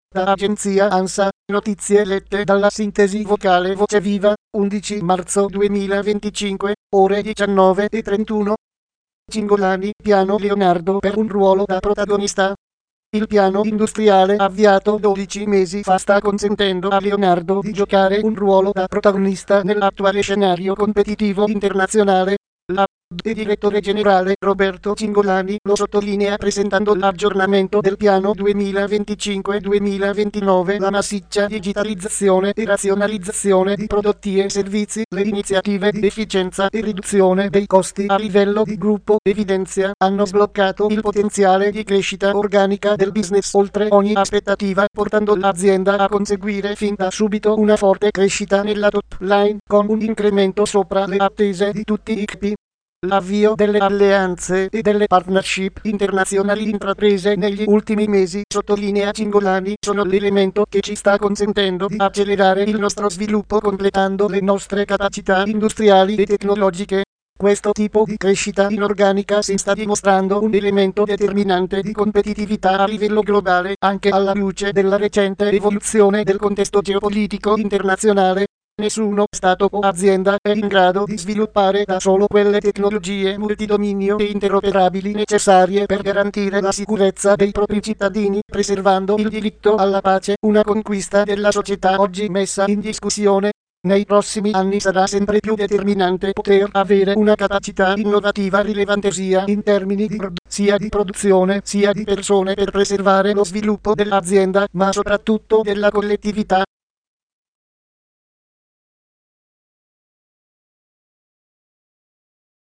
Da agenzia ANSA, notizie lette dalla sintesi vocale Voce Viva, 11 marzo 2025, ore 19:31. Cingolani, piano Leonardo per un ruolo da protagonista. Il piano industriale avviato 12 mesi fa sta consentendo a Leonardo di giocare un ruolo da protagonista nell'attuale scenario competitivo internazionale. La direttore generale Roberto Cingolani lo sottolinea presentando l'aggiornamento del piano 2025-2029, la massiccia digitalizzazione e razionalizzazione di prodotti e servizi, le iniziative di efficienza e riduzione dei costi a livello di gruppo, evidenzia, hanno sbloccato il potenziale di crescita organica del business oltre ogni aspettativa, portando l'azienda a conseguire fin da subito una forte crescita nella top line, con un incremento sopra le attese di tutti i KPI. L'avvio delle alleanze e delle partnership internazionali intraprese negli ultimi mesi, sottolinea Cingolani, sono l'elemento che ci sta consentendo di accelerare il nostro sviluppo completando le nostre capacità industriali e tecnologiche. Questo tipo di crescita inorganica si sta dimostrando un elemento determinante di competitività a livello globale, anche alla luce della recente evoluzione del contesto geopolitico internazionale. Nessuno Stato o azienda è in grado di sviluppare da solo quelle tecnologie multidominio e interoperabili necessarie per garantire la sicurezza dei propri cittadini, preservando il diritto alla pace, una conquista della società oggi messa in discussione. Nei prossimi anni sarà sempre più determinante poter avere una capacità innovativa rilevante sia in termini sia di produzione sia di persone per preservare lo sviluppo dell'azienda, ma soprattutto della collettività.